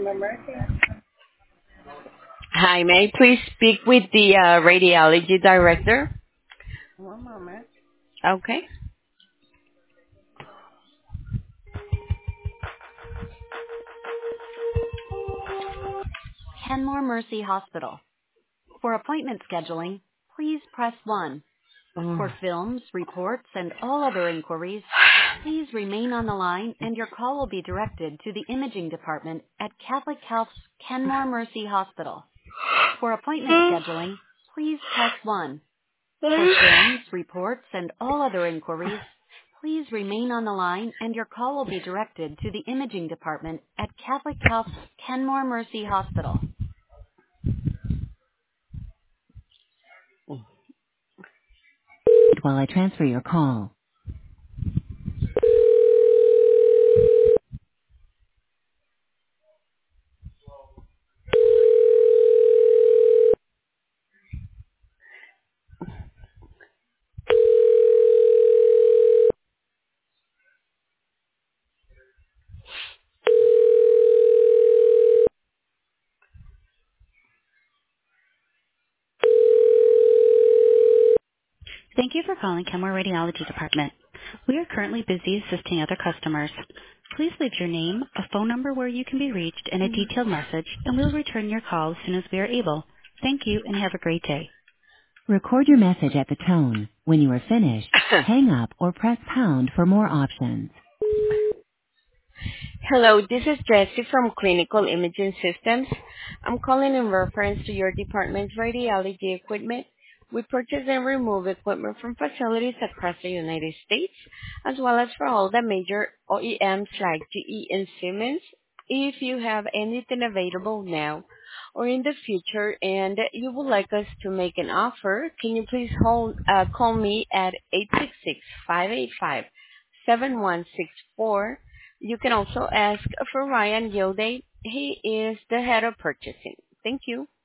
Hi, may I please speak with the radiology director? Okay. Kenmore Mercy Hospital. For appointment scheduling, please press 1. Oh. For films, reports, and all other inquiries, please remain on the line and your call will be directed to the imaging department at Catholic Health's Kenmore Mercy Hospital. For appointment scheduling, please press 1. For films, reports, and all other inquiries, please remain on the line and your call will be directed to the imaging department at Catholic Health's Kenmore Mercy Hospital. While I transfer your call. Thank you for calling Kenmore Radiology Department. We are currently busy assisting other customers. Please leave your name, a phone number where you can be reached, and a detailed message, and we'll return your call as soon as we are able. Thank you and have a great day. Record your message at the tone. When you are finished, hang up or press pound for more options. Hello, this is Jessie from Clinical Imaging Systems. I'm calling in reference to your department's radiology equipment. We purchase and remove equipment from facilities across the United States, as well as for all the major OEMs like GE and Siemens. If you have anything available now or in the future and you would like us to make an offer, can you please call me at 866-585-7164. You can also ask for Ryan Gilday. He is the head of purchasing. Thank you.